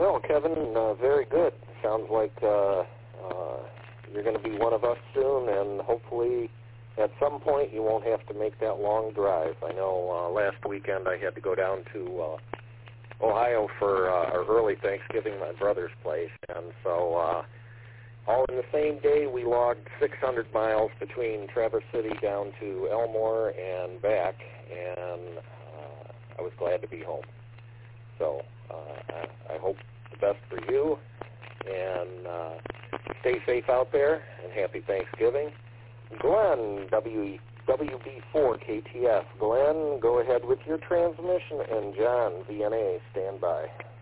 Well, Kevin, very good. Sounds like you're going to be one of us soon, and hopefully at some point you won't have to make that long drive. I know last weekend I had to go down to Ohio for our early Thanksgiving, my brother's place, and so all in the same day we logged 600 miles between Traverse City down to Elmore and back, and I was glad to be home. So I hope the best for you, and stay safe out there, and happy Thanksgiving. Glenn, WB4 KTF. Glenn, go ahead with your transmission, and John, VNA, stand by.